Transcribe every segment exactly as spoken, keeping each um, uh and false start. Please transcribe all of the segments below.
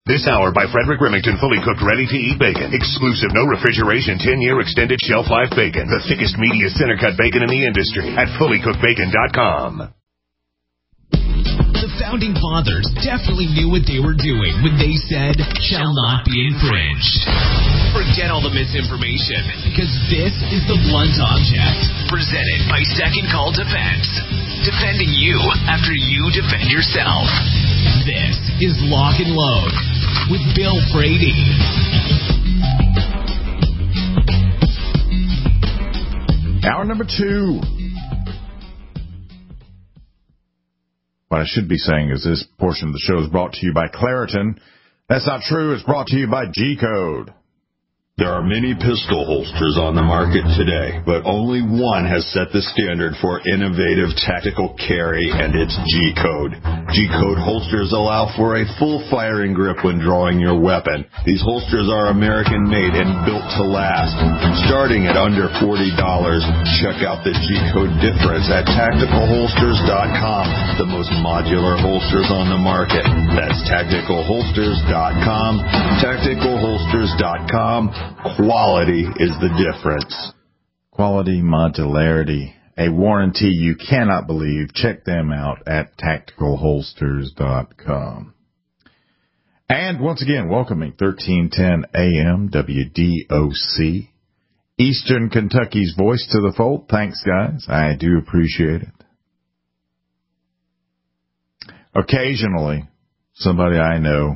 This hour by Frederick Remington, fully cooked, ready-to-eat bacon. Exclusive, no refrigeration, ten-year extended shelf life bacon. The thickest, meatiest center-cut bacon in the industry at fully cooked bacon dot com. The Founding Fathers definitely knew what they were doing when they said, shall not be infringed. Forget all the misinformation, because this is The Blunt Object, presented by Second Call Defense. Defending you after you defend yourself. This is Lock and Load with Bill Frady. Hour number two. What I should be saying is this portion of the show is brought to you by Claritin. That's not true. It's brought to you by G-Code. There are many pistol holsters on the market today, but only one has set the standard for innovative tactical carry, and it's G-Code. G-Code holsters allow for a full firing grip when drawing your weapon. These holsters are American-made and built to last. Starting at under forty dollars, check out the G-Code difference at tactical holsters dot com, the most modular holsters on the market. That's tactical holsters dot com, tactical holsters dot com. Quality is the difference. Quality modularity, a warranty you cannot believe. Check them out at tactical holsters dot com. And once again, welcoming thirteen ten A M W D O C, Eastern Kentucky's voice to the fold. Thanks, guys. I do appreciate it. Occasionally, somebody I know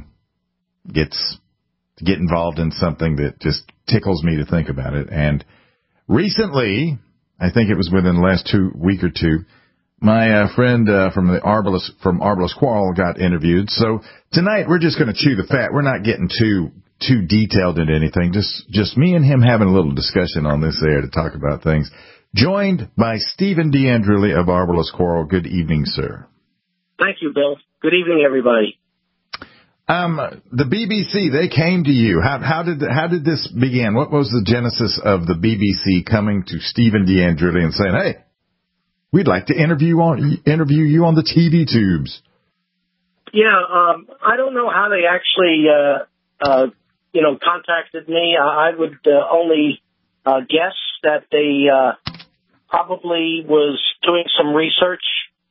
gets to get involved in something that just tickles me to think about it. And recently, I think it was within the last two week or two, my uh, friend uh, from the Arbalest from Arbalest Quarrel got interviewed. So tonight we're just going to chew the fat. We're not getting too too detailed into anything. Just just me and him having a little discussion on this air to talk about things. Joined by Stephen DeAndrelli of Arbalest Quarrel. Good evening, sir. Thank you, Bill. Good evening, everybody. Um, the B B C, they came to you. How, how did how did this begin? What was the genesis of the B B C coming to Stephen DeAndrelli and saying, "Hey, we'd like to interview on interview you on the T V tubes"? Yeah, um, I don't know how they actually, uh, uh, you know, contacted me. I would uh, only uh, guess that they uh, probably was doing some research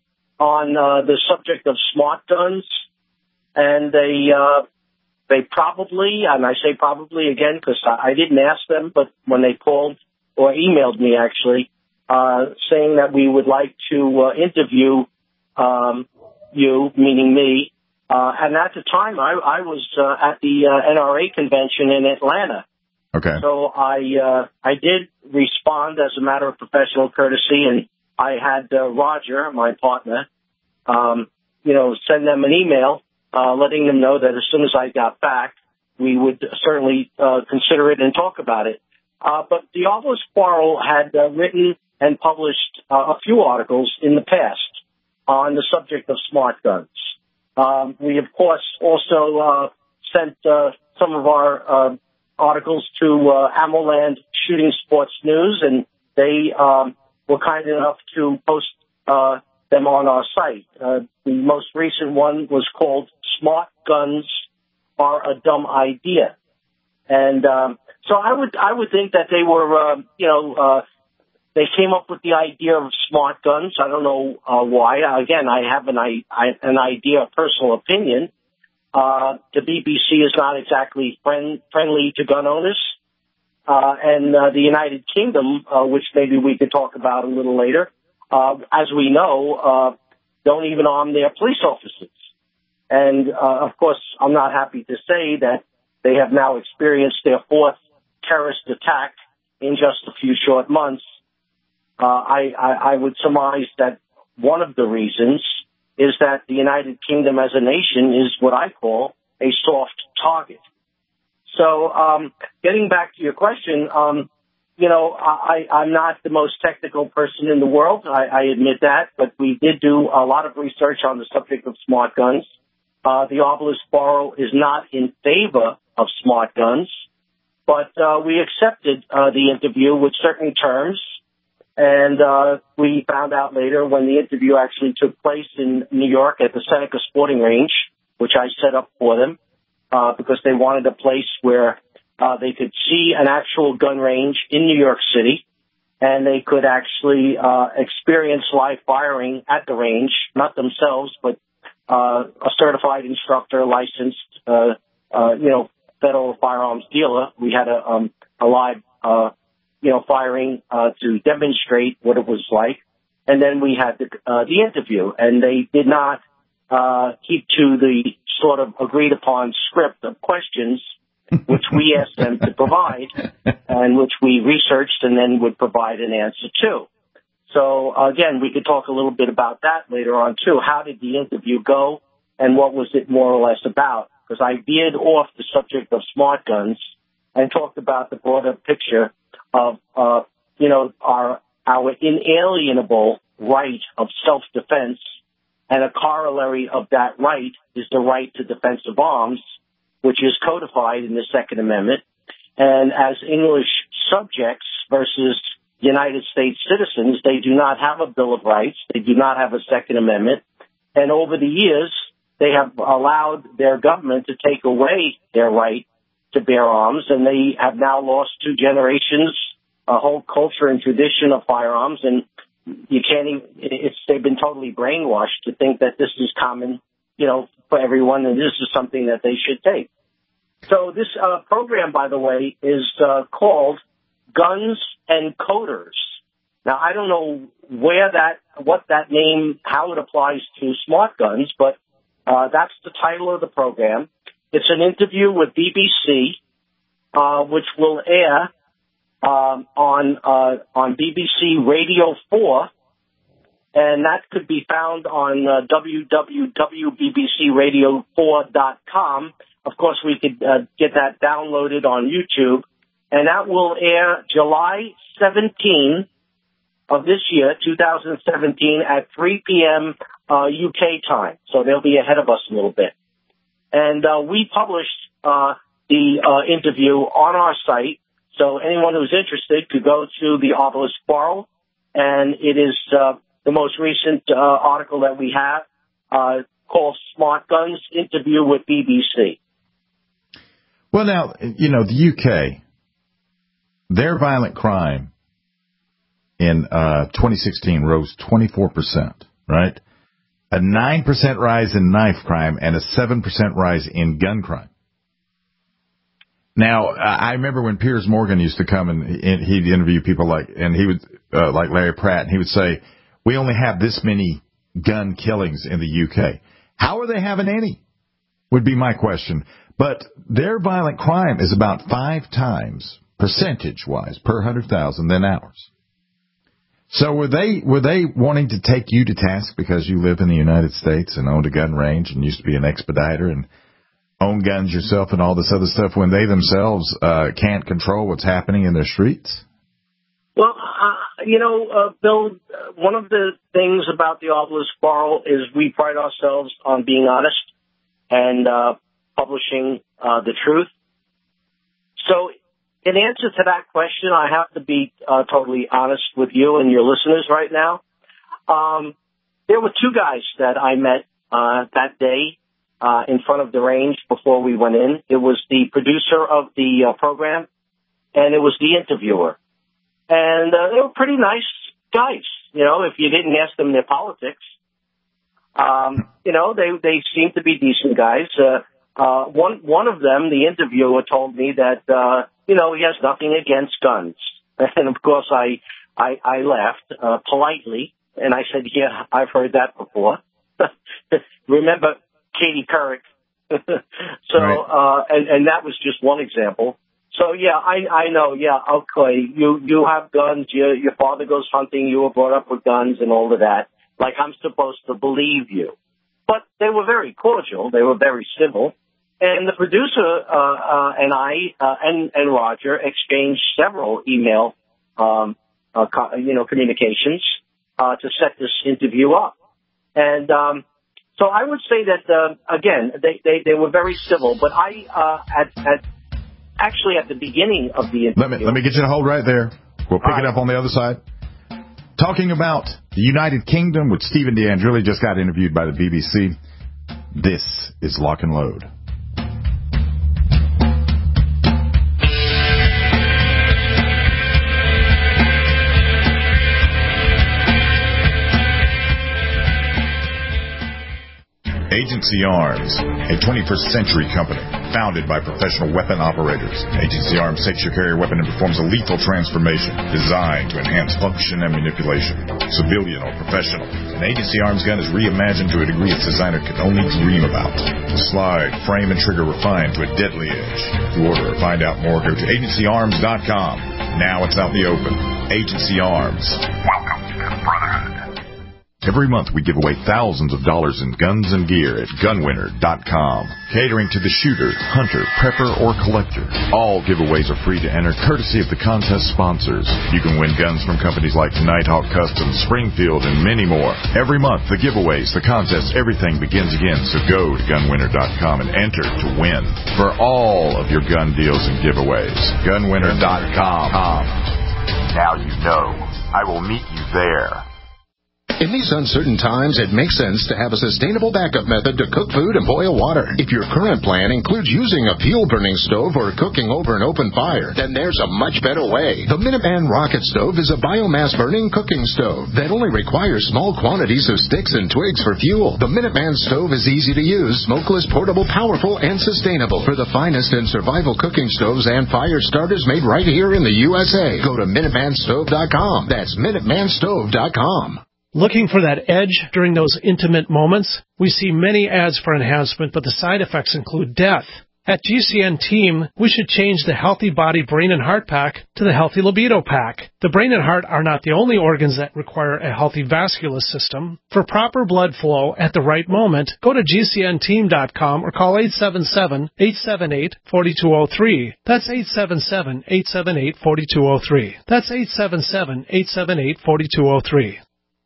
on uh, the subject of smart guns. And they uh, they probably, and I say probably again because I, I didn't ask them, but when they called or emailed me actually, uh, saying that we would like to uh, interview um, you, meaning me. Uh, and at the time, I, I was uh, at the uh, N R A convention in Atlanta. Okay. So I uh, I did respond as a matter of professional courtesy, and I had uh, Roger, my partner, um, you know, send them an email. Uh, letting them know that as soon as I got back, we would certainly uh, consider it and talk about it. Uh, but the Arbalest Quarrel had uh, written and published uh, a few articles in the past on the subject of smart guns. Um, we, of course, also uh, sent uh, some of our uh, articles to uh, AmmoLand Shooting Sports News, and they um, were kind enough to post uh, them on our site. Uh, the most recent one was called "Smart Guns Are a Dumb Idea," and um, so I would I would think that they were uh, you know uh, they came up with the idea of smart guns. I don't know uh, why. Again, I have an I, an idea, a personal opinion. Uh, the B B C is not exactly friend, friendly to gun owners, uh, and uh, the United Kingdom, uh, which maybe we could talk about a little later. Uh, as we know, uh, don't even arm their police officers. And, uh, of course, I'm not happy to say that they have now experienced their fourth terrorist attack in just a few short months. Uh, I, I, I would surmise that one of the reasons is that the United Kingdom as a nation is what I call a soft target. So, um, getting back to your question, um, You know, I, I'm not the most technical person in the world. I, I admit that, but we did do a lot of research on the subject of smart guns. Uh, the Arbalest Quarrel is not in favor of smart guns, but uh, we accepted uh, the interview with certain terms, and uh, we found out later when the interview actually took place in New York at the Seneca Sporting Range, which I set up for them. uh, because they wanted a place where uh, they could see an actual gun range in New York City, and they could actually uh, experience live firing at the range, not themselves, but uh, a certified instructor, licensed, uh, uh, you know, federal firearms dealer. We had a, um, a live, uh, you know, firing uh, to demonstrate what it was like. And then we had the, uh, the interview, and they did not uh, keep to the sort of agreed upon script of questions, which we asked them to provide, and which we researched and then would provide an answer to. So, again, we could talk a little bit about that later on, too. How did the interview go, and what was it more or less about? Because I veered off the subject of smart guns and talked about the broader picture of, uh, you know, our our inalienable right of self-defense, and a corollary of that right is the right to defensive arms, which is codified in the Second Amendment. And as English subjects versus United States citizens, they do not have a Bill of Rights. They do not have a Second Amendment. And over the years, they have allowed their government to take away their right to bear arms, and they have now lost two generations, a whole culture and tradition of firearms, and you can't even, it's, they've been totally brainwashed to think that this is common, you know, for everyone, and this is something that they should take. So this uh, program, by the way, is uh, called Guns and Coders. Now, I don't know where that, what that name, how it applies to smart guns, but uh, that's the title of the program. It's an interview with B B C, uh, which will air um, on uh, on B B C Radio four, and that could be found on uh, w w w dot b b c radio four dot com. Of course, we could uh, get that downloaded on YouTube, and that will air July seventeenth of this year, two thousand seventeen, at three p.m. Uh, U K time. So they'll be ahead of us a little bit. And uh, we published uh, the uh, interview on our site, so anyone who's interested could go to the Obelisk Quarrel, and it is uh, the most recent uh, article that we have uh, called Smart Guns Interview with B B C. Well, now, you know, the U K, their violent crime in uh, twenty sixteen rose twenty-four percent, right? A nine percent rise in knife crime and a seven percent rise in gun crime. Now, I remember when Piers Morgan used to come and he'd interview people like, and he would, uh, like Larry Pratt, and he would say, we only have this many gun killings in the U K. How are they having any? Would be my question. But their violent crime is about five times, percentage-wise, per one hundred thousand than ours. So were they were they wanting to take you to task because you live in the United States and owned a gun range and used to be an expediter and own guns yourself and all this other stuff when they themselves uh, can't control what's happening in their streets? Well, uh, you know, uh, Bill, one of the things about the Obelisk Quarrel is we pride ourselves on being honest and uh, publishing uh, the truth. So in answer to that question, I have to be uh, totally honest with you and your listeners right now. Um, there were two guys that I met uh, that day uh, in front of the range before we went in. It was the producer of the uh, program, and it was the interviewer. And uh, they were pretty nice guys, you know, if you didn't ask them their politics. Um, you know, they, they seemed to be decent guys. Uh, uh, one, one of them, the interviewer, told me that, uh, you know, he has nothing against guns. And, of course, I I, I laughed uh, politely, and I said, yeah, I've heard that before. Remember Katie Couric? so, right. uh, and, and that was just one example. So, yeah, I I know, yeah, okay, you, you have guns, your, your father goes hunting, you were brought up with guns and all of that. Like, I'm supposed to believe you. But they were very cordial. They were very civil. And the producer uh, uh, and I uh, and, and Roger exchanged several email, um, uh, co- you know, communications uh, to set this interview up. And um, so I would say that, uh, again, they, they, they were very civil. But I, uh, at, at actually at the beginning of the interview... Let me, let me get you to hold right there. We'll pick right. it up on the other side. Talking about the United Kingdom, which Stephen DeAndrilli just got interviewed by the B B C. This is Lock and Load. Agency Arms, a twenty-first century company founded by professional weapon operators. Agency Arms takes your carrier weapon and performs a lethal transformation designed to enhance function and manipulation, civilian or professional. An Agency Arms gun is reimagined to a degree its designer could only dream about. The slide, frame, and trigger refined to a deadly edge. To order or find out more, go to agency arms dot com. Now it's out in the open. Agency Arms. Welcome to the Brotherhood. Every month we give away thousands of dollars in guns and gear at gun winner dot com. Catering to the shooter, hunter, prepper, or collector. All giveaways are free to enter, courtesy of the contest sponsors. You can win guns from companies like Nighthawk Customs, Springfield, and many more. Every month, the giveaways, the contests, everything begins again. So go to gun winner dot com and enter to win for all of your gun deals and giveaways. gun winner dot com. Now you know. I will meet you there. In these uncertain times, it makes sense to have a sustainable backup method to cook food and boil water. If your current plan includes using a fuel-burning stove or cooking over an open fire, then there's a much better way. The Minuteman Rocket Stove is a biomass-burning cooking stove that only requires small quantities of sticks and twigs for fuel. The Minuteman Stove is easy to use, smokeless, portable, powerful, and sustainable. For the finest in survival cooking stoves and fire starters made right here in the U S A, go to minuteman stove dot com. That's minuteman stove dot com. Looking for that edge during those intimate moments? We see many ads for enhancement, but the side effects include death. At G C N Team, we should change the Healthy Body Brain and Heart Pack to the Healthy Libido Pack. The brain and heart are not the only organs that require a healthy vascular system. For proper blood flow at the right moment, go to G C N team dot com or call eight seven seven, eight seven eight, four two zero three. That's eight seven seven, eight seven eight, four two zero three. That's eight seven seven, eight seven eight, four two zero three.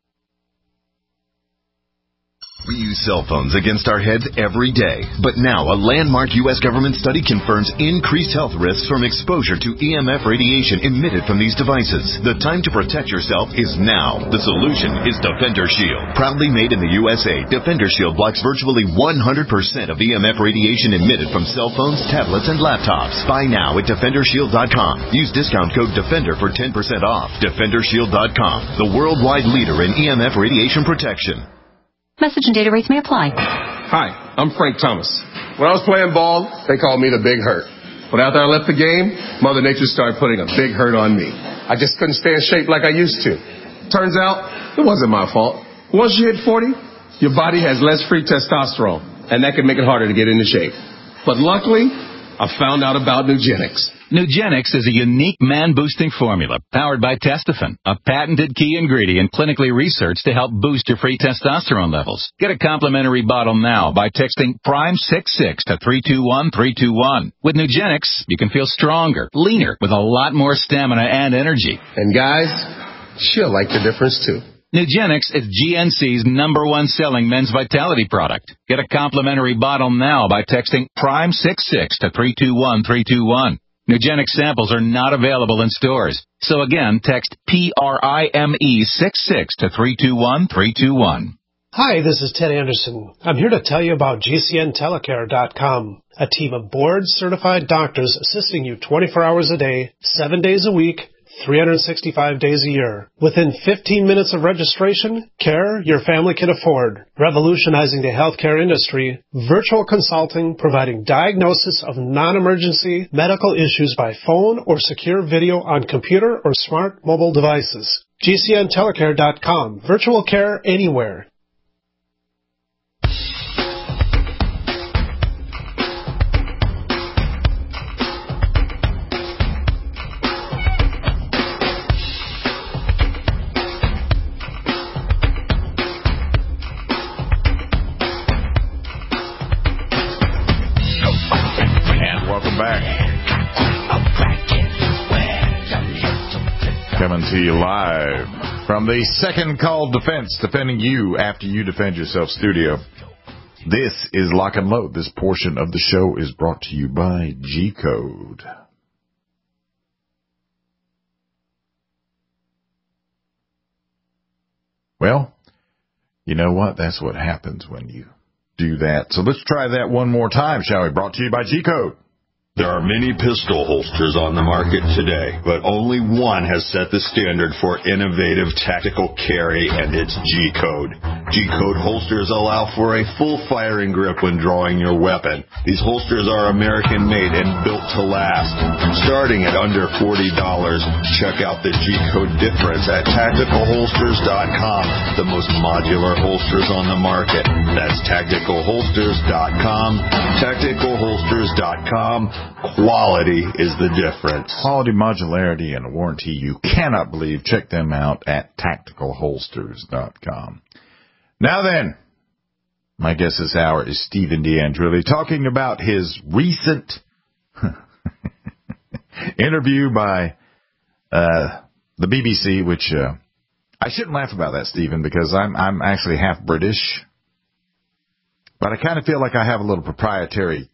We use cell phones against our heads every day. But now, a landmark U S government study confirms increased health risks from exposure to E M F radiation emitted from these devices. The time to protect yourself is now. The solution is Defender Shield. Proudly made in the U S A, Defender Shield blocks virtually one hundred percent of E M F radiation emitted from cell phones, tablets, and laptops. Buy now at defender shield dot com. Use discount code DEFENDER for ten percent off. defender shield dot com, the worldwide leader in E M F radiation protection. Message and data rates may apply. Hi, I'm Frank Thomas. When I was playing ball, they called me the Big Hurt. But after I left the game, Mother Nature started putting a big hurt on me. I just couldn't stay in shape like I used to. Turns out, it wasn't my fault. Once you hit forty, your body has less free testosterone, and that can make it harder to get into shape. But luckily, I found out about Nugenix. Nugenix is a unique man-boosting formula powered by Testofen, a patented key ingredient clinically researched to help boost your free testosterone levels. Get a complimentary bottle now by texting prime six six to three two one three two one. With Nugenix, you can feel stronger, leaner, with a lot more stamina and energy. And guys, she'll like the difference too. Nugenix is G N C's number one selling men's vitality product. Get a complimentary bottle now by texting prime six six to three two one three two one. Nugenix samples are not available in stores. So again, text P R I M E six six to three two one three two one. Hi, this is Ted Anderson. I'm here to tell you about G C N telecare dot com, a team of board-certified doctors assisting you twenty-four hours a day, seven days a week, three hundred sixty-five days a year. Within fifteen minutes of registration, care your family can afford. Revolutionizing the healthcare industry, virtual consulting providing diagnosis of non-emergency medical issues by phone or secure video on computer or smart mobile devices. G C N telecare dot com. Virtual care anywhere. Coming to you live from the Second Call Defense, defending you after you defend yourself studio. This is Lock and Load. This portion of the show is brought to you by G Code. Well, you know what? That's what happens when you do that. So let's try that one more time, shall we? Brought to you by G Code. There are many pistol holsters on the market today, but only one has set the standard for innovative tactical carry, and it's G Code. G-Code holsters allow for a full firing grip when drawing your weapon. These holsters are American-made and built to last. Starting at under forty dollars, check out the G-Code difference at tactical holsters dot com, the most modular holsters on the market. That's tactical holsters dot com. tactical holsters dot com. Quality is the difference. Quality, modularity, and warranty you cannot believe. Check them out at tactical holsters dot com. Now then, my guest this hour is Stephen DeAndrilli, talking about his recent interview by uh, the B B C, which uh, I shouldn't laugh about that, Stephen, because I'm I'm actually half British, but I kind of feel like I have a little proprietary,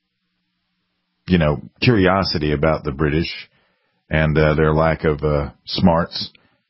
you know, curiosity about the British and uh, their lack of uh, smarts.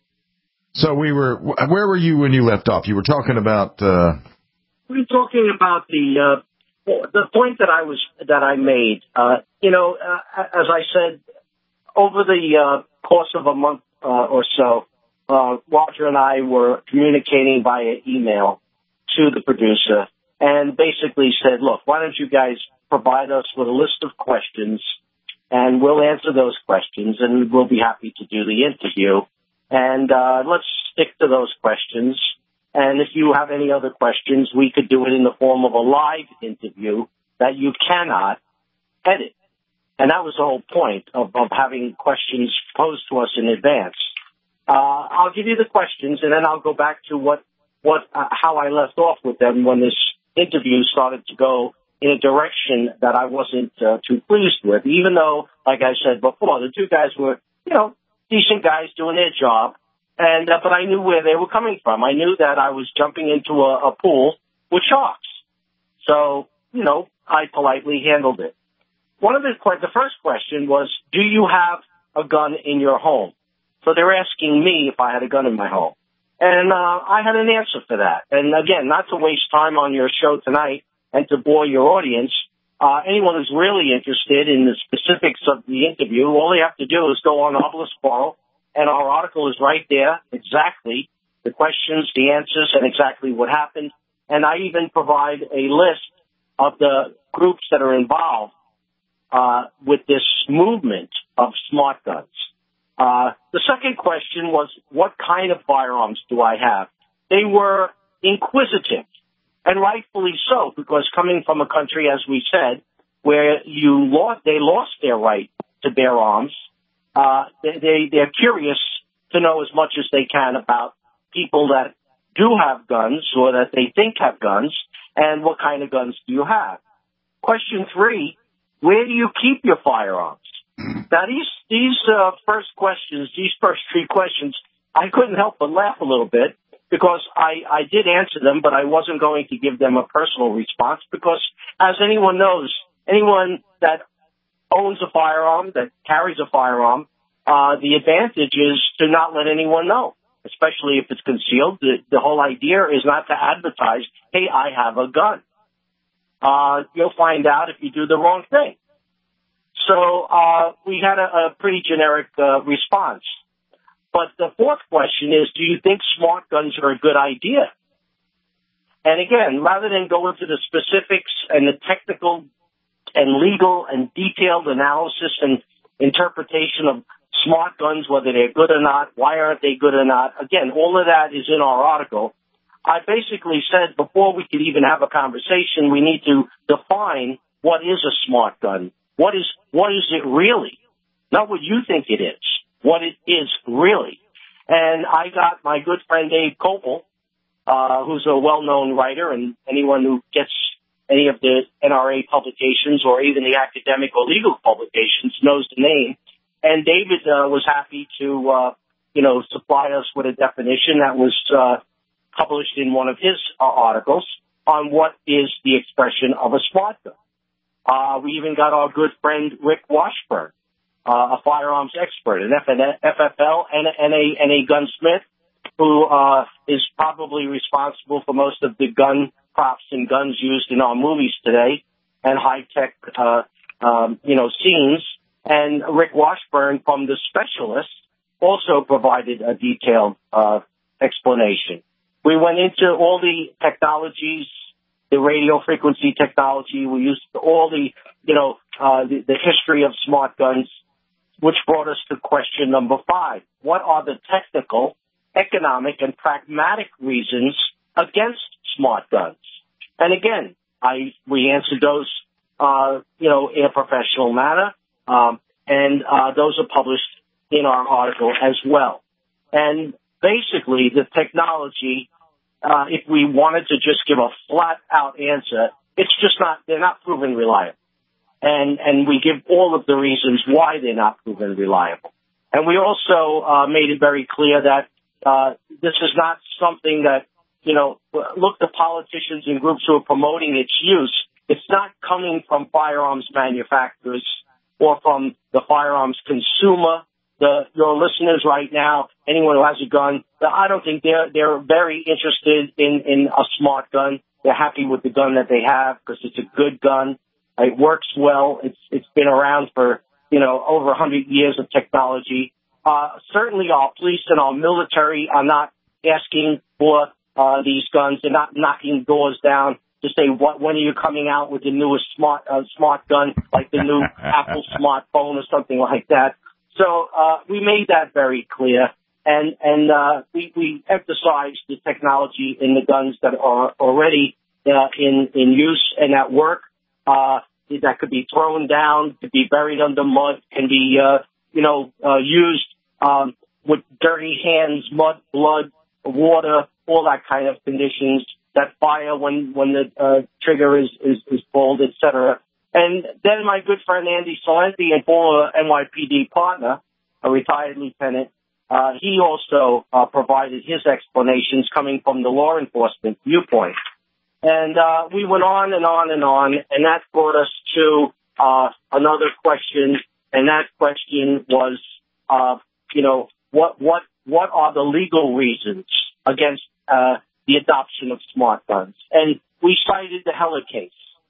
So we were, where were you when you left off? You were talking about, uh, we were talking about the, uh, the point that I was, that I made. Uh, you know, uh, as I said, over the, uh, course of a month, uh, or so, uh, Roger and I were communicating via email to the producer and basically said, look, why don't you guys provide us with a list of questions and we'll answer those questions and we'll be happy to do the interview. And uh, let's stick to those questions. And if you have any other questions, we could do it in the form of a live interview that you cannot edit. And that was the whole point of, of having questions posed to us in advance. Uh, I'll give you the questions, and then I'll go back to what, what, uh, how I left off with them when this interview started to go in a direction that I wasn't uh, too pleased with, even though, like I said before, the two guys were, you know, decent guys doing their job, and uh, but I knew where they were coming from. I knew that I was jumping into a, a pool with sharks. So, you know, I politely handled it. One of the the first question was, do you have a gun in your home? So they're asking me if I had a gun in my home. And uh, I had an answer for that. And again, not to waste time on your show tonight and to bore your audience, Uh, anyone who's really interested in the specifics of the interview, all they have to do is go on Obelisk Quarrel, and our article is right there, exactly, the questions, the answers, and exactly what happened. And I even provide a list of the groups that are involved uh, with this movement of smart guns. Uh, the second question was, what kind of firearms do I have? They were inquisitive. And rightfully so, because coming from a country, as we said, where you lost, they lost their right to bear arms, uh, they, they, they're curious to know as much as they can about people that do have guns or that they think have guns, and what kind of guns do you have? Question three, where do you keep your firearms? Now, these, these uh, first questions, these first three questions, I couldn't help but laugh a little bit, because I, I did answer them, but I wasn't going to give them a personal response because, as anyone knows, anyone that owns a firearm, that carries a firearm, uh, the advantage is to not let anyone know, especially if it's concealed. The, the whole idea is not to advertise, hey, I have a gun. Uh, you'll find out if you do the wrong thing. So uh, we had a, a pretty generic uh, response. But the fourth question is, do you think smart guns are a good idea? And again, rather than go into the specifics and the technical and legal and detailed analysis and interpretation of smart guns, whether they're good or not, why aren't they good or not, again, all of that is in our article. I basically said before we could even have a conversation, we need to define what is a smart gun. What is, what is it really? Not what you think it is. What it is really. And I got my good friend Dave Kopel, uh, who's a well-known writer, and anyone who gets any of the N R A publications or even the academic or legal publications knows the name. And David uh, was happy to, uh, you know, supply us with a definition that was uh, published in one of his uh, articles on what is the expression of a smart gun. Uh, we even got our good friend Rick Washburn, Uh, a firearms expert, an F F L and a, and a, and a gunsmith who uh, is probably responsible for most of the gun props and guns used in our movies today and high-tech, uh, um, you know, scenes. And Rick Washburn from The Specialist also provided a detailed uh, explanation. we went into all the technologies, the radio frequency technology. We used all the, you know, uh, the, the history of smart guns, which brought us to question number five. What are the technical, economic, and pragmatic reasons against smart guns? And again, I we answered those, uh, you know, in a professional manner, um, and uh, those are published in our article as well. And basically, the technology, uh, if we wanted to just give a flat-out answer, it's just not, they're not proven reliable. And, and we give all of the reasons why they're not proven reliable. And we also uh, made it very clear that uh, this is not something that, you know, look, the politicians and groups who are promoting its use, it's not coming from firearms manufacturers or from the firearms consumer. The, your listeners right now, anyone who has a gun, I don't think they're, they're very interested in, in a smart gun. They're happy with the gun that they have because it's a good gun. It works well. It's, it's been around for, you know, over a hundred years of technology. Uh, certainly our police and our military are not asking for, uh, these guns. They're not knocking doors down to say, what, when are you coming out with the newest smart, uh, smart gun, like the new Apple smartphone or something like that. So, uh, we made that very clear. And, and, uh, we, we emphasized the technology in the guns that are already, uh, in, in use and at work. Uh, that could be thrown down, could be buried under mud, can be, uh, you know, uh, used, um, with dirty hands, mud, blood, water, all that kind of conditions that fire when, when the, uh, trigger is, is, is pulled, et cetera. And then my good friend Andy Salenti, and former N Y P D partner, a retired lieutenant, uh, he also, uh, provided his explanations coming from the law enforcement viewpoint. And, uh, we went on and on and on, and that brought us to, uh, another question, and that question was, uh, you know, what, what, what are the legal reasons against, uh, the adoption of smart guns? And we cited the Heller case,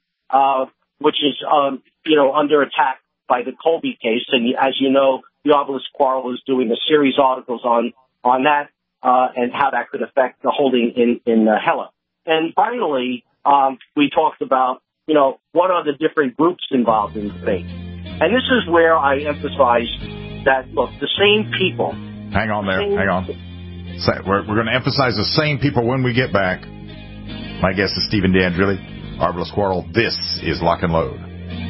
uh, which is, um, you know, under attack by the Colby case. And as you know, the Arbalest Quarrel is doing a series of articles on, on that, uh, and how that could affect the holding in, in uh, Heller. And finally, um, we talked about, you know, what are the different groups involved in debate. And this is where I emphasize that, look, the same people. Hang on there. Hang on. So we're we're going to emphasize the same people when we get back. My guest is Stephen D'Angeli, Arbalest Quarrel. This is Lock and Load.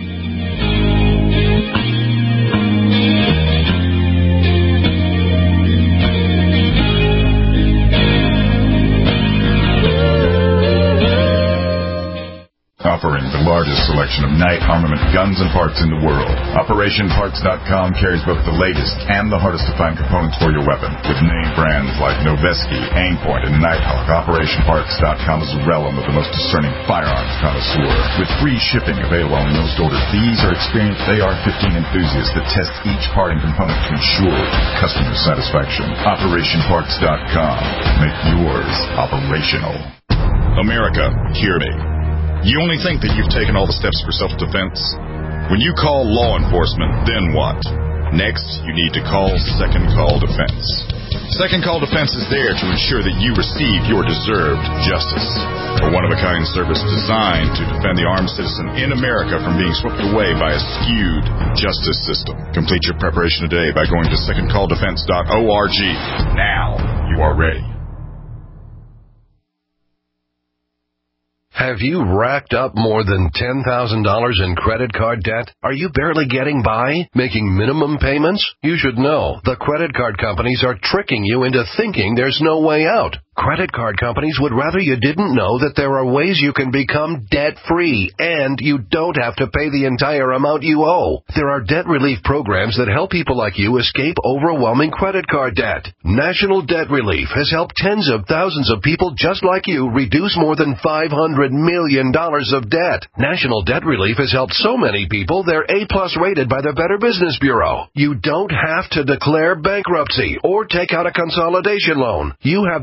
Offering the largest selection of night armament guns and parts in the world. Operation Parts dot com carries both the latest and the hardest to find components for your weapon. With name brands like Noveske, Aimpoint, and Nighthawk, Operation Parts dot com is the realm of the most discerning firearms connoisseur. With free shipping available on most orders, these are experienced A R fifteen enthusiasts that test each part and component to ensure customer satisfaction. Operation Parts dot com. Make yours operational. America, hear me. You only think that you've taken all the steps for self-defense? When you call law enforcement, then what? Next, you need to call Second Call Defense. Second Call Defense is there to ensure that you receive your deserved justice. A one-of-a-kind service designed to defend the armed citizen in America from being swept away by a skewed justice system. Complete your preparation today by going to second call defense dot org. Now you are ready. Have you racked up more than ten thousand dollars in credit card debt? Are you barely getting by, making minimum payments? You should know the credit card companies are tricking you into thinking there's no way out. Credit card companies would rather you didn't know that there are ways you can become debt-free, and you don't have to pay the entire amount you owe. There are debt relief programs that help people like you escape overwhelming credit card debt. National Debt Relief has helped tens of thousands of people just like you reduce more than five hundred million dollars of debt. National Debt Relief has helped so many people they're A-plus rated by the Better Business Bureau. You don't have to declare bankruptcy or take out a consolidation loan. You have the right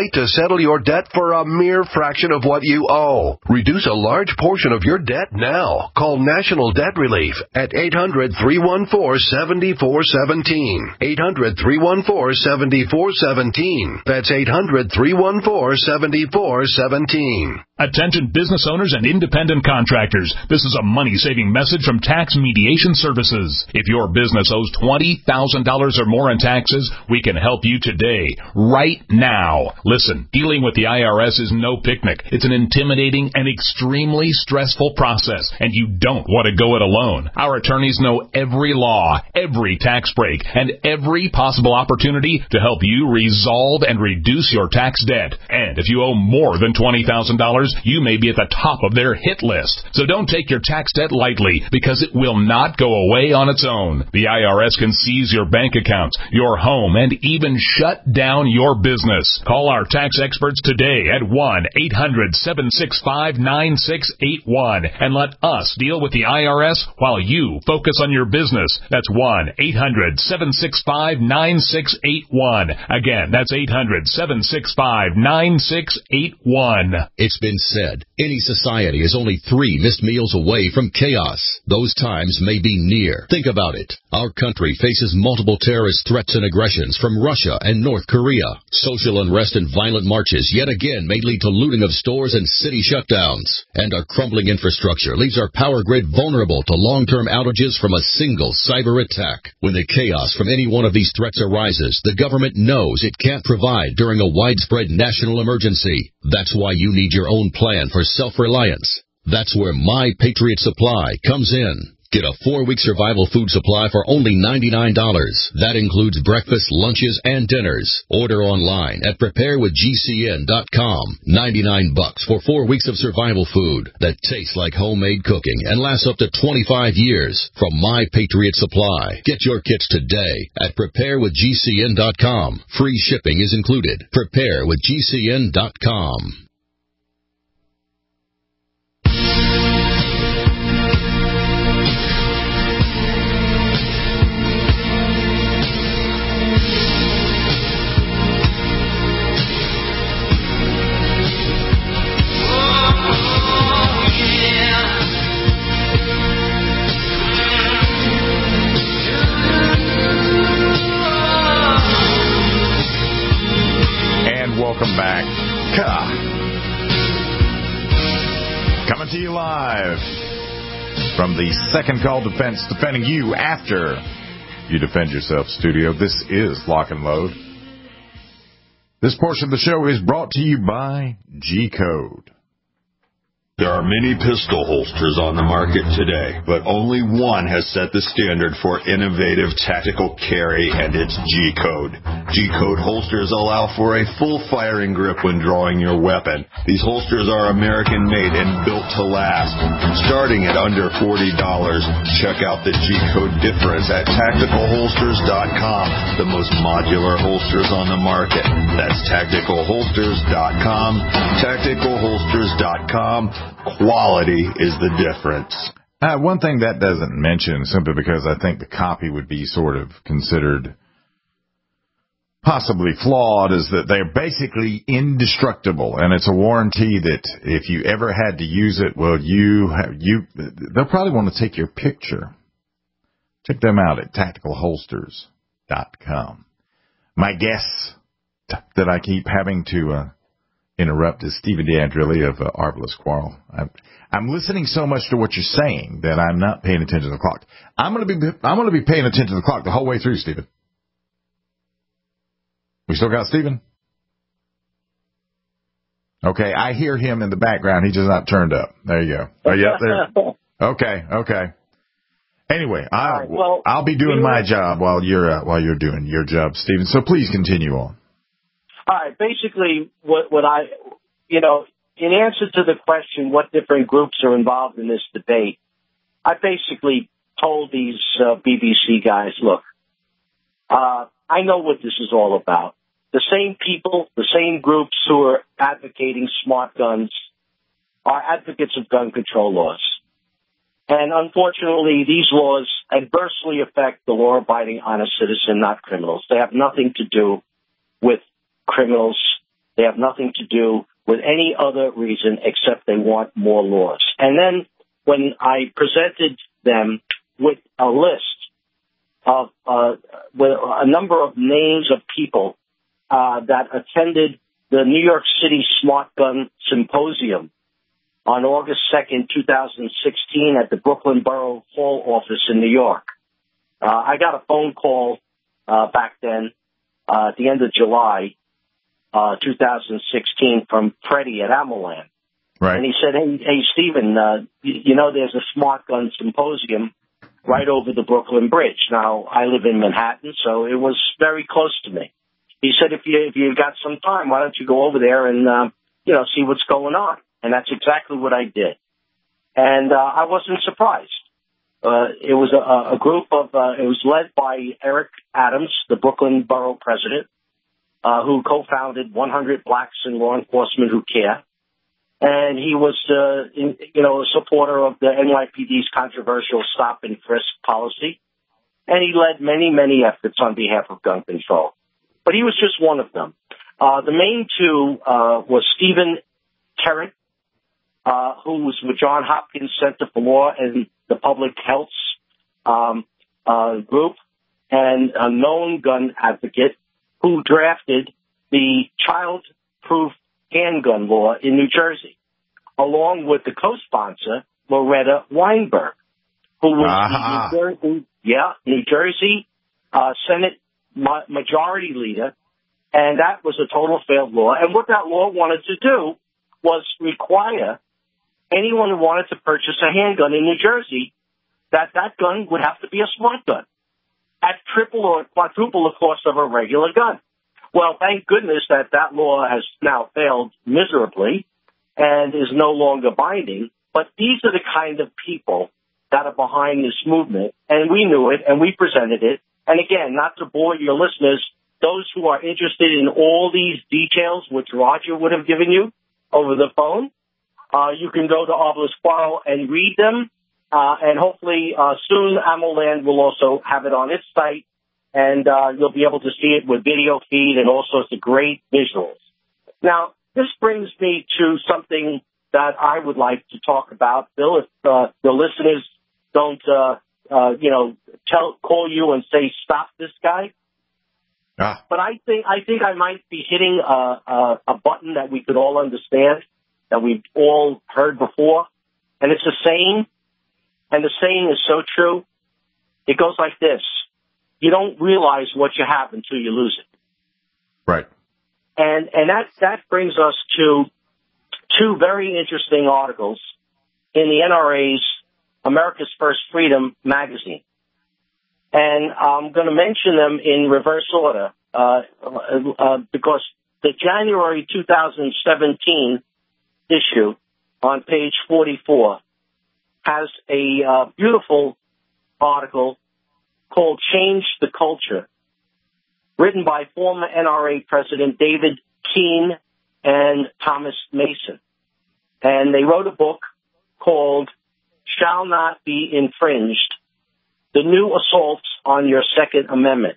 bank to settle your debt for a mere fraction of what you owe. Reduce a large portion of your debt now. Call National Debt Relief at eight hundred, three one four, seven four one seven. eight hundred, three one four, seven four one seven. That's eight hundred, three one four, seven four one seven. Attention business owners and independent contractors. This is a money-saving message from Tax Mediation Services. If your business owes twenty thousand dollars or more in taxes, we can help you today, right now. Listen, dealing with the I R S is no picnic. It's an intimidating and extremely stressful process, and you don't want to go it alone. Our attorneys know every law, every tax break, and every possible opportunity to help you resolve and reduce your tax debt. And if you owe more than twenty thousand dollars, you may be at the top of their hit list. So don't take your tax debt lightly, because it will not go away on its own. The I R S can seize your bank accounts, your home, and even shut down your business. Call our tax experts today at one eight hundred, seven six five, nine six eight one and let us deal with the I R S while you focus on your business. That's one eight hundred, seven six five, nine six eight one. Again, that's eight hundred, seven six five, nine six eight one. It's been said, any society is only three missed meals away from chaos. Those times may be near. Think about it. Our country faces multiple terrorist threats and aggressions from Russia and North Korea. Social unrest and violent marches yet again may lead to looting of stores and city shutdowns. And our crumbling infrastructure leaves our power grid vulnerable to long-term outages from a single cyber attack. When the chaos from any one of these threats arises, the government knows it can't provide during a widespread national emergency. That's why you need your own plan for self-reliance. That's where My Patriot Supply comes in. Get a four-week survival food supply for only ninety-nine dollars. That includes breakfast, lunches, and dinners. Order online at prepare with G C N dot com. ninety-nine bucks for four weeks of survival food that tastes like homemade cooking and lasts up to twenty-five years from My Patriot Supply. Get your kits today at prepare with G C N dot com. Free shipping is included. prepare with G C N dot com. Welcome back. Coming to you live from the Second Call Defense, defending you after you defend yourself studio. This is Lock and Load. This portion of the show is brought to you by G-Code. There are many pistol holsters on the market today, but only one has set the standard for innovative tactical carry, and it's G-Code. G-Code holsters allow for a full firing grip when drawing your weapon. These holsters are American-made and built to last. Starting at under forty dollars, check out the G-Code difference at tactical holsters dot com, the most modular holsters on the market. That's tactical holsters dot com, tactical holsters dot com. Quality is the difference. Uh, one thing that doesn't mention, simply because I think the copy would be sort of considered possibly flawed, is that they're basically indestructible, and it's a warranty that if you ever had to use it, well, you have, you they'll probably want to take your picture. Check them out at tactical holsters dot com. My guess that I keep having to uh, interrupt is Stephen D'Andrilli of uh, Arbalest Quarrel. I'm, I'm listening so much to what you're saying that I'm not paying attention to the clock. I'm going to be I'm going to be paying attention to the clock the whole way through, Stephen. We still got Stephen? Okay, I hear him in the background. He just not turned up. There you go. Are you up there? Okay, okay. Anyway, I, right, well, I'll be doing my job while you're uh, while you're doing your job, Stephen. So please continue on. All right. Basically, what, what I, you know, in answer to the question, what different groups are involved in this debate, I basically told these uh, B B C guys, look, uh, I know what this is all about. The same people, the same groups who are advocating smart guns are advocates of gun control laws. And unfortunately, these laws adversely affect the law-abiding honest citizen, not criminals. They have nothing to do with criminals. They have nothing to do with any other reason except they want more laws. And then when I presented them with a list of uh, with a number of names of people uh, that attended the New York City Smart Gun Symposium on August second, two thousand sixteen at the Brooklyn Borough Hall office in New York. Uh, I got a phone call uh, back then uh, at the end of July uh, two thousand sixteen from Freddie at Ameland. Right. And he said, hey, hey Stephen, uh, you, you know there's a Smart Gun Symposium right over the Brooklyn Bridge. Now, I live in Manhattan, so it was very close to me. He said, if you if you've got some time, why don't you go over there and, uh, you know, see what's going on? And that's exactly what I did. And uh, I wasn't surprised. Uh, it was a, a group of, uh, it was led by Eric Adams, the Brooklyn Borough president, uh, who co-founded one hundred Blacks in Law Enforcement Who Care. And he was, uh, in, you know, a supporter of the N Y P D's controversial stop and frisk policy. And he led many, many efforts on behalf of gun control. But he was just one of them. Uh, the main two uh, was Stephen Terrett, uh, who was with John Hopkins Center for Law and the Public Health um, uh, group, and a known gun advocate who drafted the child-proof handgun law in New Jersey, along with the co-sponsor, Loretta Weinberg, who was uh-huh. the New Jersey, yeah, New Jersey uh, Senate ma- majority leader, and that was a total failed law. And what that law wanted to do was require anyone who wanted to purchase a handgun in New Jersey that that gun would have to be a smart gun at triple or quadruple the cost of a regular gun. Well, thank goodness that that law has now failed miserably and is no longer binding. But these are the kind of people that are behind this movement, and we knew it, and we presented it. And again, not to bore your listeners, those who are interested in all these details, which Roger would have given you over the phone, uh, you can go to Arbalest Quarrel and read them. Uh, and hopefully uh, soon Ameland will also have it on its site. And uh, you'll be able to see it with video feed and all sorts of great visuals. Now, this brings me to something that I would like to talk about, Bill. If uh, the listeners don't, uh, uh, you know, tell, call you and say, stop this guy. Ah. But I think I think I might be hitting a, a, a button that we could all understand, that we've all heard before. And it's a saying, and the saying is so true. It goes like this. You don't realize what you have until you lose it. Right. And and that, that brings us to two very interesting articles in the N R A's America's First Freedom magazine. And I'm going to mention them in reverse order uh, uh, because the January two thousand seventeen issue on page forty-four has a uh, beautiful article called Change the Culture, written by former N R A President David Keene and Thomas Mason. And they wrote a book called Shall Not Be Infringed, The New Assaults on Your Second Amendment.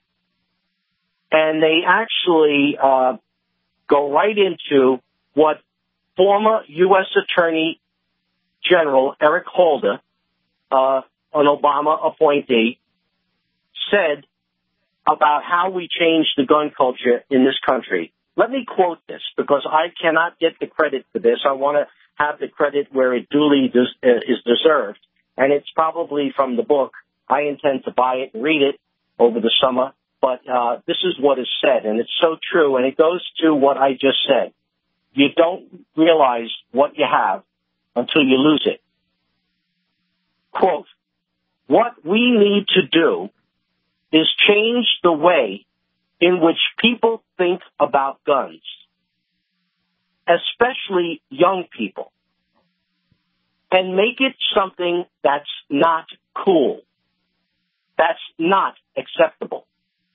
And they actually uh, go right into what former U S Attorney General Eric Holder, uh, an Obama appointee, said about how we changed the gun culture in this country. Let me quote this because I cannot get the credit for this. I want to have the credit where it duly des- uh, is deserved. And it's probably from the book. I intend to buy it and read it over the summer. But uh, this is what is said, and it's so true. And it goes to what I just said. You don't realize what you have until you lose it. Quote, what we need to do is change the way in which people think about guns, especially young people, and make it something that's not cool, that's not acceptable.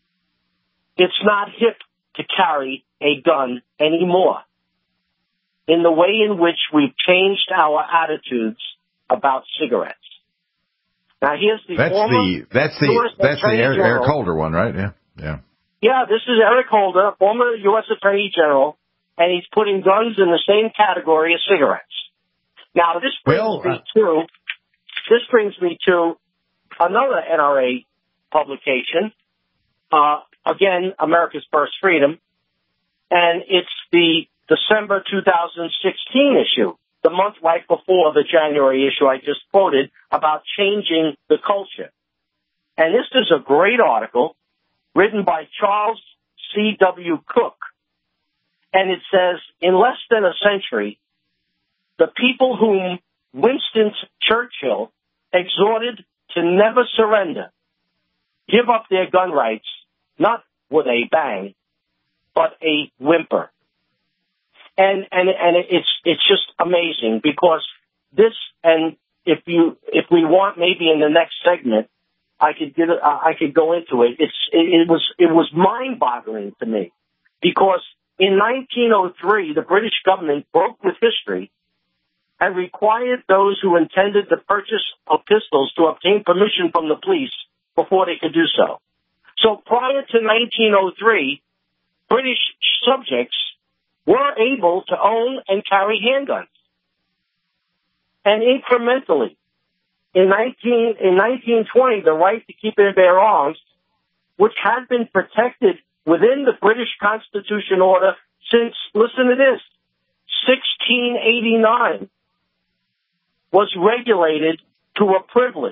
It's not hip to carry a gun anymore. In the way in which we've changed our attitudes about cigarettes. Now, here's the that's former the that's the that's the Eric, Eric Holder one, right? Yeah, yeah. Yeah, this is Eric Holder, former U S Attorney General, and he's putting guns in the same category as cigarettes. Now, this brings well, uh, me to this brings me to another N R A publication. Uh, again, America's First Freedom, and it's the December two thousand sixteen issue, the month right before the January issue I just quoted about changing the culture. And this is a great article written by Charles C W Cook. And it says, in less than a century, the people whom Winston Churchill exhorted to never surrender, give up their gun rights, not with a bang, but a whimper. And, and, and it's, it's just amazing because this, and if you, if we want maybe in the next segment, I could get, uh, I could go into it. It's, it, it was, it was mind-boggling to me because in nineteen oh three, the British government broke with history and required those who intended the purchase of pistols to obtain permission from the police before they could do so. So prior to nineteen oh three, British subjects were able to own and carry handguns. And incrementally, in nineteen in nineteen twenty, the right to keep and bear arms, which had been protected within the British Constitution order since, listen to this, sixteen eighty-nine, was regulated to a privilege.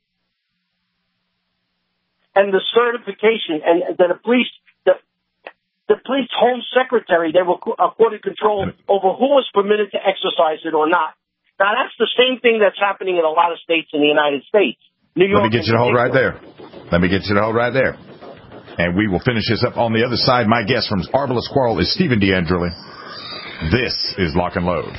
And the certification, and the police, the, the police home secretary, they were accorded control over who was permitted to exercise it or not. Now, that's the same thing that's happening in a lot of states in the United States. New York. Let me get you to hold right there. Let me get you to hold right there. And we will finish this up on the other side. My guest from Arbalest Quarrel is Stephen D'Angeli. This is Lock and Load.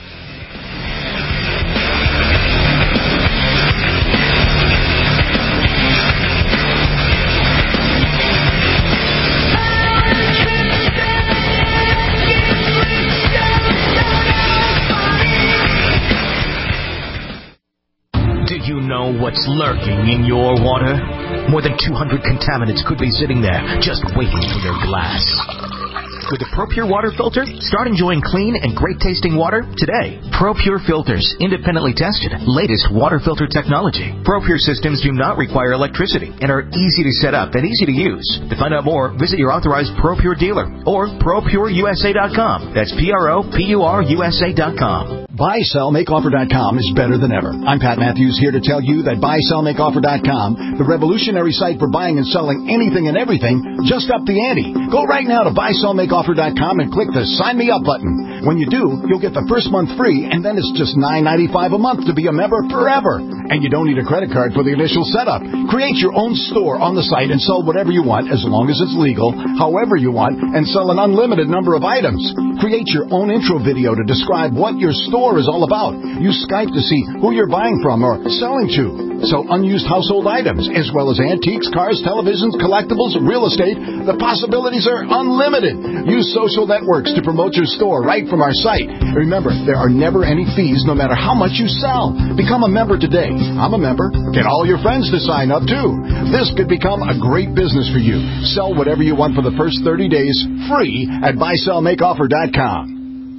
Know what's lurking in your water? More than two hundred contaminants could be sitting there just waiting for your glass. With the ProPure water filter, start enjoying clean and great-tasting water today. ProPure filters, independently tested, latest water filter technology. ProPure systems do not require electricity and are easy to set up and easy to use. To find out more, visit your authorized ProPure dealer or pro pure U S A dot com. That's P R O P U R U S A dot com. buy sell make offer dot com is better than ever. I'm Pat Matthews here to tell you that buy sell make offer dot com, the revolutionary site for buying and selling anything and everything, just upped the ante. Go right now to buy sell make offer dot com and click the Sign Me Up button. When you do, you'll get the first month free, and then it's just nine ninety-five a month to be a member forever. And you don't need a credit card for the initial setup. Create your own store on the site and sell whatever you want as long as it's legal, however you want, and sell an unlimited number of items. Create your own intro video to describe what your store is all about. Use Skype to see who you're buying from or selling to. Sell unused household items, as well as antiques, cars, televisions, collectibles, real estate. The possibilities are unlimited. Use social networks to promote your store right from our site. Remember, there are never any fees no matter how much you sell. Become a member today. I'm a member. Get all your friends to sign up, too. This could become a great business for you. Sell whatever you want for the first thirty days, free at buy sell make offer dot com.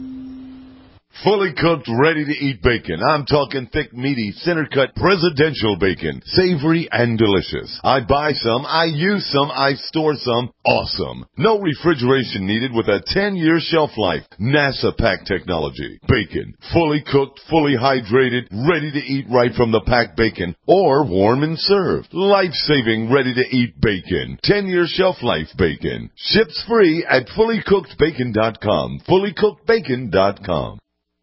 Fully cooked, ready-to-eat bacon. I'm talking thick, meaty, center-cut, presidential bacon. Savory and delicious. I buy some, I use some, I store some. Awesome. No refrigeration needed with a ten-year shelf life. NASA pack technology. Bacon. Fully cooked, fully hydrated, ready to eat right from the packed bacon. Or warm and served. Life-saving, ready-to-eat bacon. ten-year shelf life bacon. Ships free at fully cooked bacon dot com. fully cooked bacon dot com.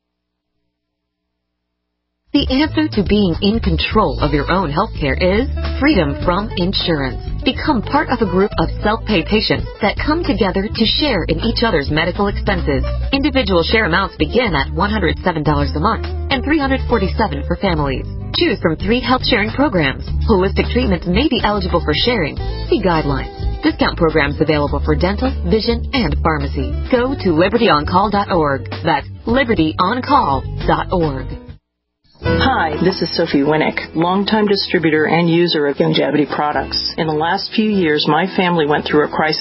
The answer to being in control of your own healthcare is freedom from insurance. Become part of a group of self-pay patients that come together to share in each other's medical expenses. Individual share amounts begin at one hundred seven dollars a month and three hundred forty-seven dollars for families. Choose from three health sharing programs. Holistic treatments may be eligible for sharing. See guidelines. Discount programs available for dental, vision, and pharmacy. Go to liberty on call dot org. That's liberty on call dot org. Hi, this is Sophie Winnick, longtime distributor and user of Youngevity products. In the last few years, my family went through a crisis.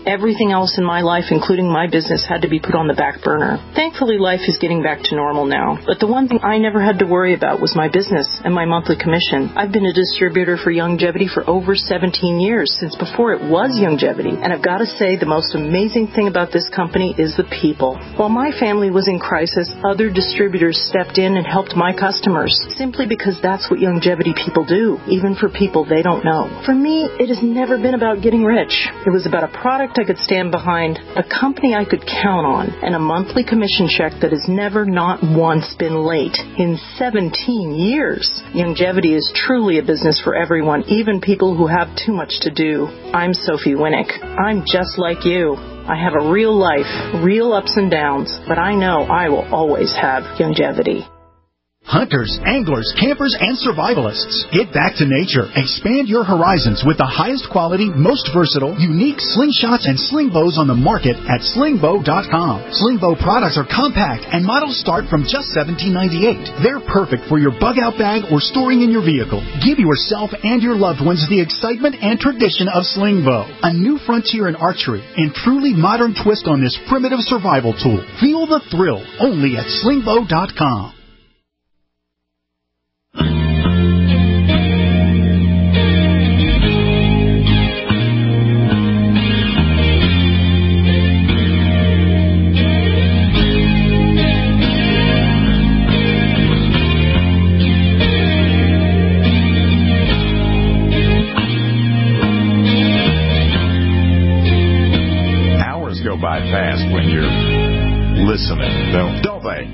Everything else in my life, including my business, had to be put on the back burner. Thankfully, life is getting back to normal now. But the one thing I never had to worry about was my business and my monthly commission. I've been a distributor for Youngevity for over seventeen years, since before it was Youngevity. And I've got to say, the most amazing thing about this company is the people. While my family was in crisis, other distributors stepped in and helped my customers, simply because that's what Youngevity people do, even for people they don't know. For me, it has never been about getting rich. It was about a product I could stand behind, a company I could count on, and a monthly commission check that has never, not once, been late in seventeen years. Youngevity is truly a business for everyone, even people who have too much to do. I'm Sophie Winnick. I'm just like you. I have a real life, real ups and downs, but I know I will always have Youngevity. Hunters, anglers, campers, and survivalists. Get back to nature. Expand your horizons with the highest quality, most versatile, unique slingshots and sling bows on the market at sling bow dot com. Sling bow products are compact and models start from just seventeen ninety-eight. They're perfect for your bug out bag or storing in your vehicle. Give yourself and your loved ones the excitement and tradition of sling bow, a new frontier in archery and truly modern twist on this primitive survival tool. Feel the thrill only at sling bow dot com. By fast when you're listening, don't don't they?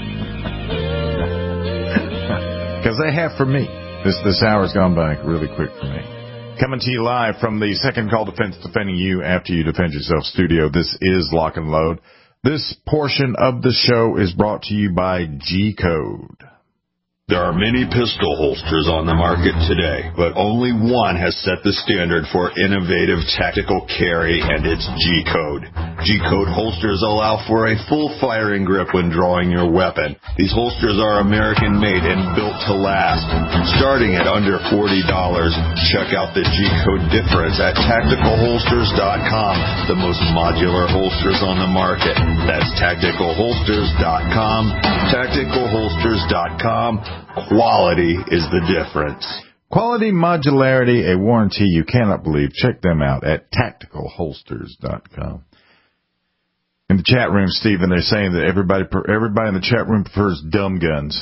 Because they have for me. This this hour's gone by really quick for me. Coming to you live from the Second Call Defense, defending you after you defend yourself studio. This is Lock and Load. This portion of the show is brought to you by G Code. There are many pistol holsters on the market today, but only one has set the standard for innovative tactical carry, and it's G Code. G Code holsters allow for a full firing grip when drawing your weapon. These holsters are American-made and built to last. Starting at under forty dollars, check out the G Code difference at tactical holsters dot com, the most modular holsters on the market. That's tactical holsters dot com, tactical holsters dot com. Quality is the difference. Quality, modularity, a warranty you cannot believe. Check them out at tactical holsters dot com. In the chat room, Stephen, they're saying that everybody everybody in the chat room prefers dumb guns.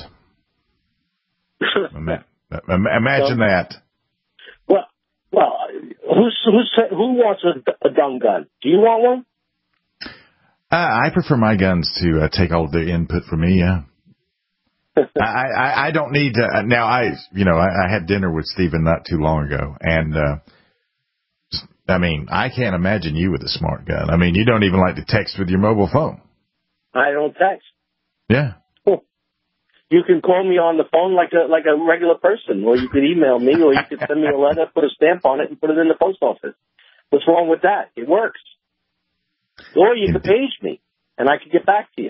Imagine that. Well, well, who's, who's, who wants a, a dumb gun? Do you want one? Uh, I prefer my guns to uh, take all the input from me, yeah. I, I, I don't need to, now I, you know, I, I had dinner with Stephen not too long ago, and, uh, I mean, I can't imagine you with a smart gun. I mean, you don't even like to text with your mobile phone. I don't text. Yeah. You can call me on the phone like a, like a regular person, or you could email me, or you could send me a letter, put a stamp on it, and put it in the post office. What's wrong with that? It works. Or you could page me, and I could get back to you.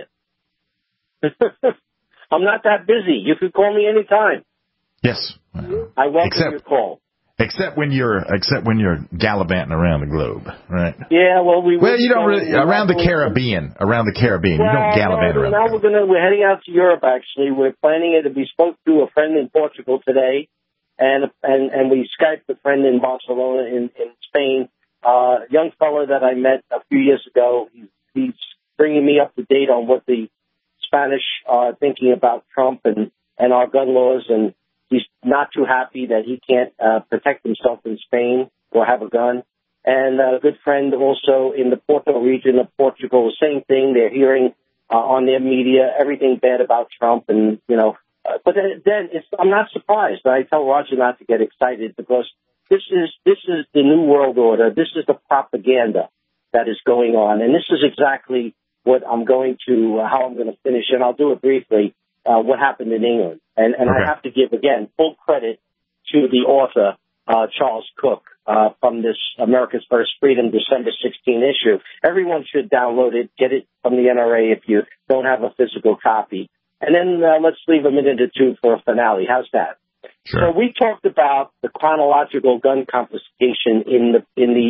I'm not that busy. You can call me anytime. Yes. I welcome except, your call. Except when you're except when you're gallivanting around the globe, right? Yeah, well, we well, you don't really around the Caribbean, around the Caribbean. Well, you don't gallivant no, around. Now we're gonna we're heading out to Europe. Actually, we're planning it. We spoke to a friend in Portugal today, and and and we Skyped a friend in Barcelona in in Spain. Uh, young fella that I met a few years ago. He's, he's bringing me up to date on what the Spanish are thinking about Trump and, and our gun laws, and he's not too happy that he can't uh, protect himself in Spain or have a gun. And a good friend also in the Porto region of Portugal, same thing. They're hearing uh, on their media everything bad about Trump, and you know. Uh, but then, then it's, I'm not surprised. I tell Roger not to get excited because this is this is the new world order. This is the propaganda that is going on, and this is exactly what I'm going to, uh, how I'm going to finish, and I'll do it briefly, uh, what happened in England. And, and okay. I have to give, again, full credit to the author, uh, Charles Cook, uh, from this America's First Freedom December sixteenth issue. Everyone should download it, get it from the N R A if you don't have a physical copy. And then uh, let's leave a minute or two for a finale. How's that? Sure. So we talked about the chronological gun confiscation in the, in the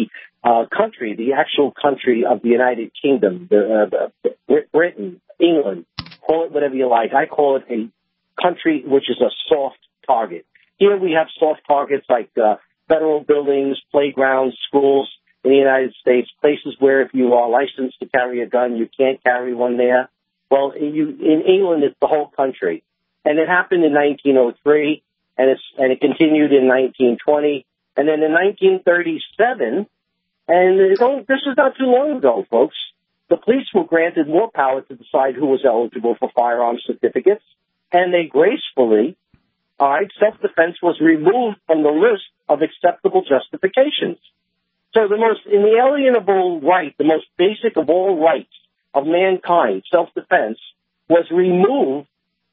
uh, country, the actual country of the United Kingdom, the, uh, the Britain, England, call it whatever you like. I call it a country which is a soft target. Here we have soft targets like uh, federal buildings, playgrounds, schools in the United States, places where if you are licensed to carry a gun, you can't carry one there. Well, you, in England, it's the whole country. And it happened in nineteen oh three, and, it's, and it continued in nineteen twenty. And then in nineteen thirty-seven, and it don't, this is not too long ago, folks, the police were granted more power to decide who was eligible for firearms certificates, and they gracefully, all right, self-defense was removed from the list of acceptable justifications. So the most inalienable right, the most basic of all rights of mankind, self-defense, was removed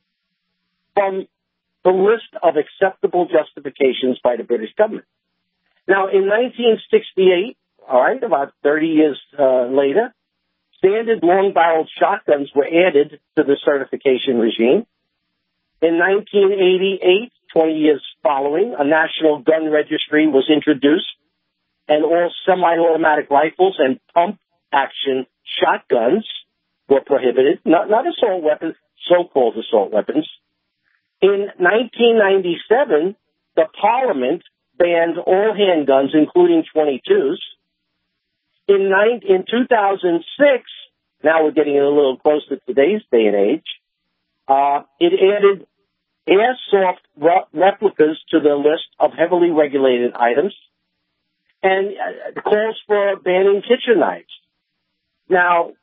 from the list of acceptable justifications by the British government. Now, in nineteen sixty-eight, all right, about thirty years uh, later, standard long-barreled shotguns were added to the certification regime. In nineteen eighty-eight, twenty years following, a national gun registry was introduced, and all semi-automatic rifles and pump-action shotguns were prohibited, not, not assault weapons, so-called assault weapons. In nineteen ninety-seven, the Parliament banned all handguns, including twenty-twos. In, nine, in two thousand six, now we're getting a little close to today's day and age, uh, it added airsoft re- replicas to the list of heavily regulated items, and uh, calls for banning kitchen knives. Now,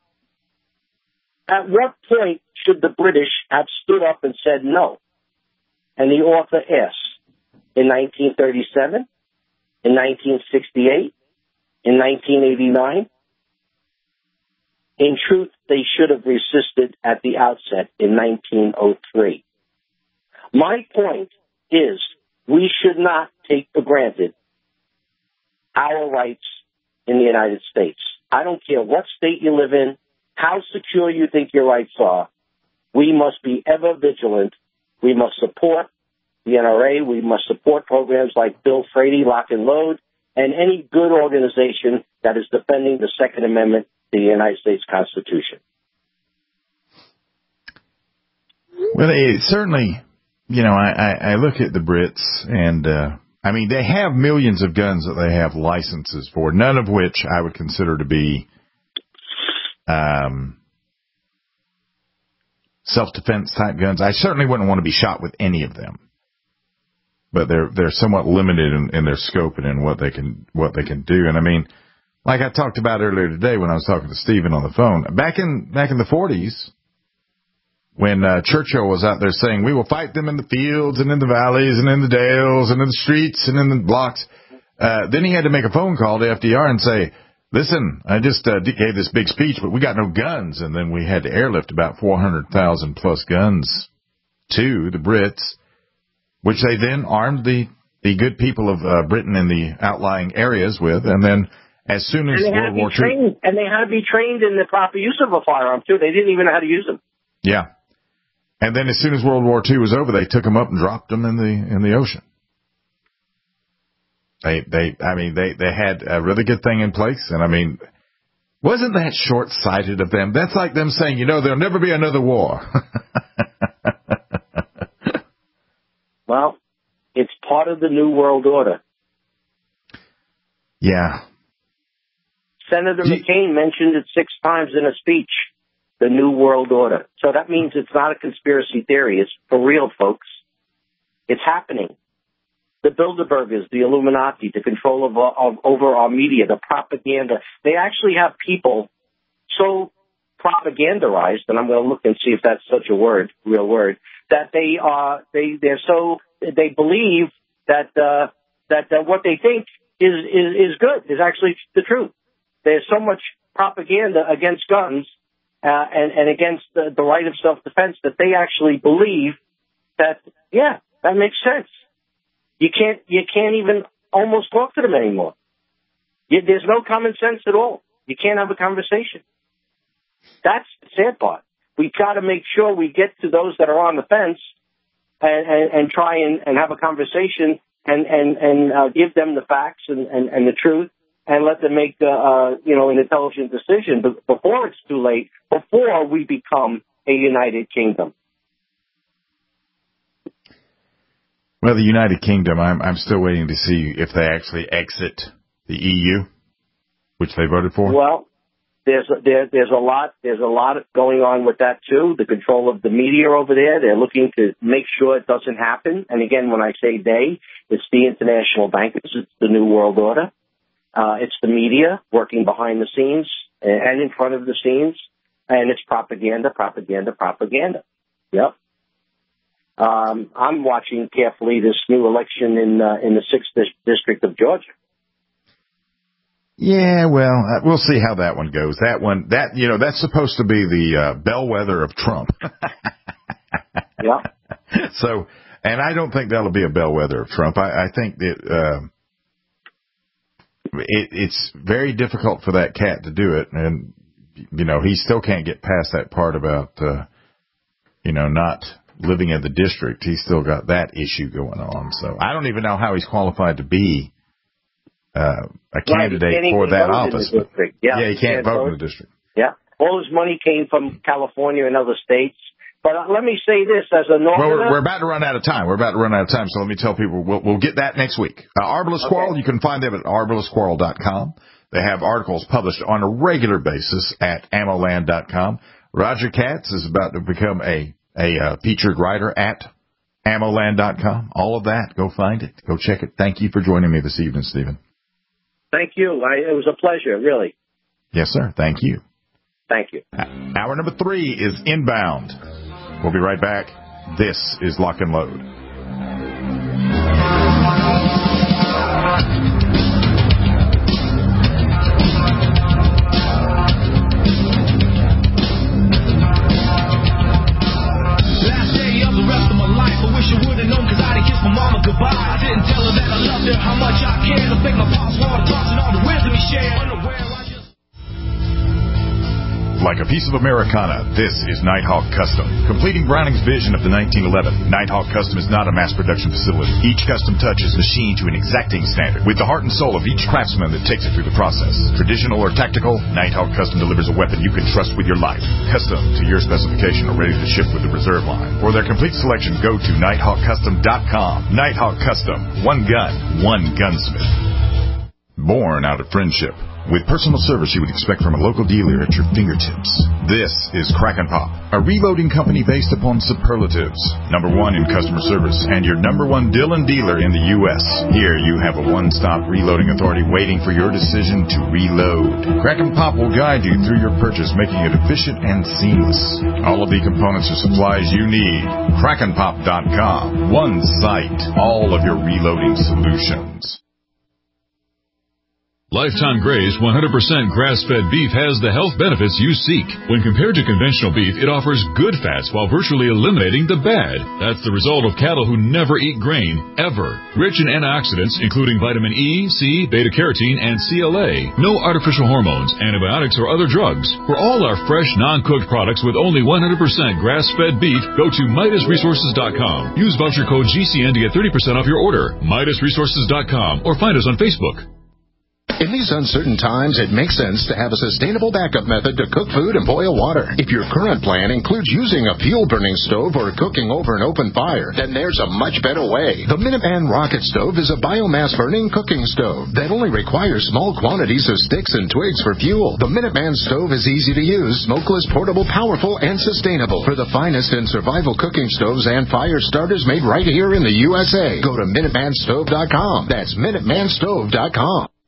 at what point should the British have stood up and said no? And the author asks, in nineteen thirty-seven, in nineteen sixty-eight, in nineteen eighty-nine? In truth, they should have resisted at the outset in nineteen oh three. My point is, we should not take for granted our rights in the United States. I don't care what state you live in, how secure you think your rights are. We must be ever vigilant. We must support the N R A. We must support programs like Bill Frady, Lock and Load, and any good organization that is defending the Second Amendment to the United States Constitution. Well, it certainly, you know, I, I, I look at the Brits, and uh, I mean, they have millions of guns that they have licenses for, none of which I would consider to be um, self-defense type guns. I certainly wouldn't want to be shot with any of them, but they're they're somewhat limited in, in their scope and in what they can what they can do. And I mean, like I talked about earlier today when I was talking to Stephen on the phone, back in back in the forties, when uh, Churchill was out there saying, we will fight them in the fields and in the valleys and in the dales and in the streets and in the blocks, uh, then he had to make a phone call to F D R and say, listen, I just uh, gave this big speech, but we got no guns. And then we had to airlift about four hundred thousand plus guns to the Brits, which they then armed the, the good people of uh, Britain in the outlying areas with. And then as soon as World War Two... And they had to be trained in the proper use of a firearm, too. They didn't even know how to use them. Yeah. And then as soon as World War Two was over, they took them up and dropped them in the in the ocean. They, they, I mean, they, they had a really good thing in place. And I mean, wasn't that short-sighted of them? That's like them saying, you know, there'll never be another war. Well, it's part of the New World Order. Yeah. Senator McCain mentioned it six times in a speech, the New World Order. So that means it's not a conspiracy theory. It's for real, folks. It's happening. The Bilderbergers, the Illuminati, the control of, of over our media, the propaganda. They actually have people so propagandized, and I'm going to look and see if that's such a word, real word, that they are they they're so they believe that uh, that uh, what they think is, is is good, is actually the truth. There's so much propaganda against guns uh, and and against the, the right of self-defense that they actually believe that yeah, that makes sense. You can't, you can't even almost talk to them anymore. You, there's no common sense at all. You can't have a conversation. That's the sad part. We've got to make sure we get to those that are on the fence and, and, and try and, and have a conversation and, and, and uh, give them the facts and, and, and the truth and let them make, uh, uh, you know, an intelligent decision but before it's too late, before we become a United Kingdom. Well, the United Kingdom, I'm, I'm still waiting to see if they actually exit the E U, which they voted for. Well, there's a, there, there's a lot there's a lot going on with that too. The control of the media over there, they're looking to make sure it doesn't happen. And again, when I say they, it's the international bankers, it's the New World Order, uh, it's the media working behind the scenes and in front of the scenes, and it's propaganda, propaganda, propaganda. Yep. Um, I'm watching carefully this new election in uh, in the sixth district of Georgia. Yeah, well, uh, we'll see how that one goes. That one, that you know, that's supposed to be the uh, bellwether of Trump. Yeah. So, and I don't think that'll be a bellwether of Trump. I, I think that uh, it, it's very difficult for that cat to do it, and you know, he still can't get past that part about uh, you know not living in the district. He's still got that issue going on. So I don't even know how he's qualified to be uh, a candidate right, for that office. Yeah, yeah, he can't, can't vote vote in the district. Yeah. All his money came from California and other states. But uh, let me say this as a northerner. Well, we're, we're about to run out of time. We're about to run out of time, so let me tell people we'll, we'll get that next week. Uh, Arbalest okay. Squirrel, you can find them at arbalest squirrel dot com. They have articles published on a regular basis at ammo land dot com. Roger Katz is about to become a a uh, featured writer at ammo land dot com. All of that, go find it. Go check it. Thank you for joining me this evening, Stephen. Thank you. I, it was a pleasure, really. Yes, sir. Thank you. Thank you. Hour number three is Inbound. We'll be right back. This is Lock and Load. Goodbye. I didn't tell her that I loved her, how much I cared. I think my pops wanted to and all the wisdom he shared. Unaware, I just... Like a piece of Americana, this is Nighthawk Custom. Completing Browning's vision of the nineteen eleven, Nighthawk Custom is not a mass production facility. Each custom touch is machined to an exacting standard, with the heart and soul of each craftsman that takes it through the process. Traditional or tactical, Nighthawk Custom delivers a weapon you can trust with your life. Custom to your specification or ready to ship with the reserve line. For their complete selection, go to nighthawk custom dot com. Nighthawk Custom. One gun, one gunsmith. Born out of friendship. With personal service you would expect from a local dealer at your fingertips. This is Kraken Pop, a reloading company based upon superlatives. Number one in customer service and your number one Dillon dealer in the U S Here you have a one-stop reloading authority waiting for your decision to reload. Kraken Pop will guide you through your purchase, making it efficient and seamless. All of the components and supplies you need. kraken pop dot com. One site. All of your reloading solutions. Lifetime Gray's one hundred percent grass-fed beef has the health benefits you seek. When compared to conventional beef, it offers good fats while virtually eliminating the bad. That's the result of cattle who never eat grain, ever. Rich in antioxidants, including vitamin E, C, beta-carotene, and C L A. No artificial hormones, antibiotics, or other drugs. For all our fresh, non-cooked products with only one hundred percent grass-fed beef, go to Midas Resources dot com. Use voucher code G C N to get thirty percent off your order. Midas Resources dot com or find us on Facebook. In these uncertain times, it makes sense to have a sustainable backup method to cook food and boil water. If your current plan includes using a fuel-burning stove or cooking over an open fire, then there's a much better way. The Minuteman Rocket Stove is a biomass-burning cooking stove that only requires small quantities of sticks and twigs for fuel. The Minuteman Stove is easy to use, smokeless, portable, powerful, and sustainable. For the finest in survival cooking stoves and fire starters made right here in the U S A, go to Minuteman Stove dot com. That's Minuteman Stove dot com.